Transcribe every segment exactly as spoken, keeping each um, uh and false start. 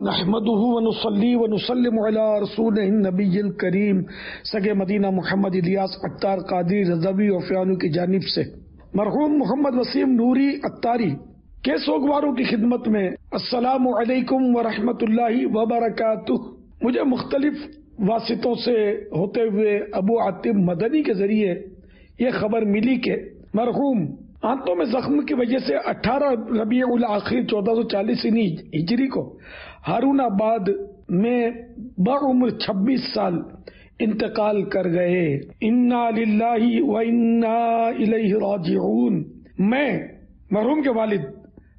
نحمده ونصلي ونسلم على رسوله النبی الکریم سگے مدینہ محمد الیاس عطار قادری رضوی اور فیانو کی جانب سے مرحوم محمد وسیم نوری عطاری کے سوگواروں کی خدمت میں السلام علیکم ورحمۃ اللہ وبرکاتہ۔ مجھے مختلف واسطوں سے ہوتے ہوئے ابو عاطف مدنی کے ذریعے یہ خبر ملی کہ مرحوم آنتوں میں زخم کی وجہ سے اٹھارہ ربیع الاخر چودہ سو چالیس ہجری کو ہارون آباد میں بعمر چھبیس سال انتقال کر گئے۔ انا للہ و انا الیہ راجعون۔ میں مرحوم کے والد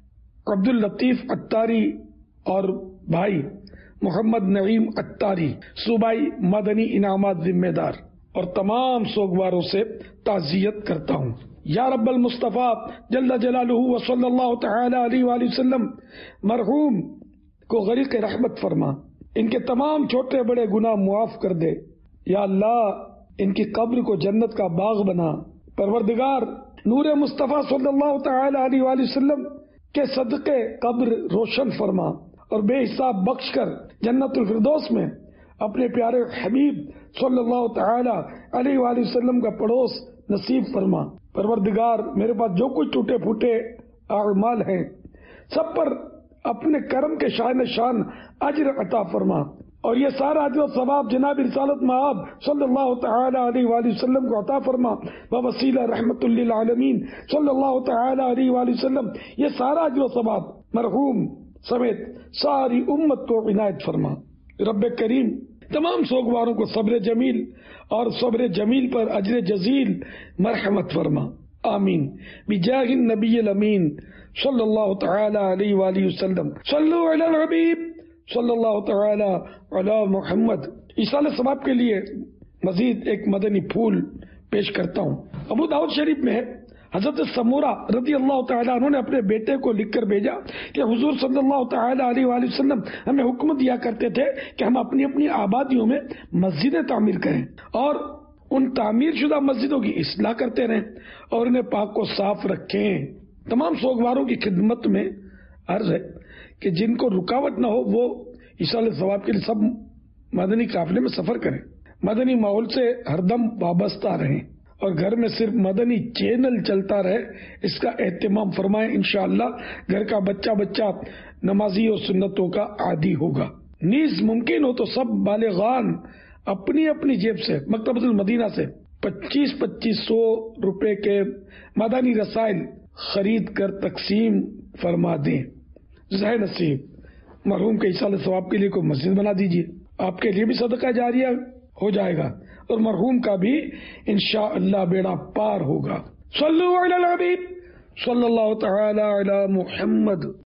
عبد اللطیف عطاری اور بھائی محمد نعیم عطاری صوبائی مدنی انعامات ذمہ دار اور تمام سوگواروں سے تعزیت کرتا ہوں۔ یا رب المصطفیٰ جل جلالہ و صلی اللہ تعالی علیہ وآلہ وسلم مرحوم کو غریق رحمت فرما، ان کے تمام چھوٹے بڑے گناہ معاف کر دے۔ یا اللہ ان کی قبر کو جنت کا باغ بنا۔ پروردگار نور مصطفیٰ صلی اللہ تعالی علیہ وآلہ وسلم کے صدقے قبر روشن فرما اور بے حساب بخش کر جنت الفردوس میں اپنے پیارے حبیب صلی اللہ تعالی علیہ وآلہ وسلم کا پڑوس نصیب فرما۔ پروردگار میرے پاس جو کچھ ٹوٹے پھوٹے اعمال ہیں سب پر اپنے کرم کے شان شان اجر عطا فرما، اور یہ سارا اجر و ثواب جناب رسالت مآب صلی اللہ تعالی علیہ وآلہ وسلم کو عطا فرما بوسیلہ رحمت للعالمین صلی اللہ تعالی علیہ وآلہ وسلم۔ یہ سارا اجر و ثواب مرحوم سمیت ساری امت کو عنایت فرما۔ رب کریم تمام سوگواروں کو صبر جمیل اور صبر جمیل پر اجر جزیل مرحمت فرما، آمین بجاہ النبی الامین صلی اللہ تعالی علیہ وآلہ وسلم۔ صلو علی الحبیب صلی اللہ تعالی علی محمد۔ ایصال ثواب کے لیے مزید ایک مدنی پھول پیش کرتا ہوں۔ ابو داؤد شریف میں حضرت سمورہ رضی اللہ تعالیٰ عنہ نے اپنے بیٹے کو لکھ کر بھیجا کہ حضور صلی اللہ تعالیٰ علیہ وآلہ وسلم ہمیں حکم دیا کرتے تھے کہ ہم اپنی اپنی آبادیوں میں مسجدیں تعمیر کریں اور ان تعمیر شدہ مسجدوں کی اصلاح کرتے رہیں اور انہیں پاک و صاف رکھیں۔ تمام سوگواروں کی خدمت میں عرض ہے کہ جن کو رکاوٹ نہ ہو وہ ایصال ثواب کے لیے سب مدنی قافلے میں سفر کریں، مدنی ماحول سے ہر دم وابستہ رہیں اور گھر میں صرف مدنی چینل چلتا رہے، اس کا اہتمام فرمائیں۔ انشاءاللہ گھر کا بچہ بچہ نمازی اور سنتوں کا عادی ہوگا۔ نیز ممکن ہو تو سب بالغان اپنی اپنی جیب سے مکتبۃ المدینہ سے پچیس پچیس سو روپے کے مدنی رسائل خرید کر تقسیم فرما دیں۔ ذہن نصیب مرحوم کے ایصال ثواب کے لیے کوئی مسجد بنا دیجیے، آپ کے لیے بھی صدقہ جاریہ ہو جائے گا اور مرحوم کا بھی انشاءاللہ بیڑا پار ہوگا۔ صلو علی الحبیب صلی اللہ تعالی علی محمد۔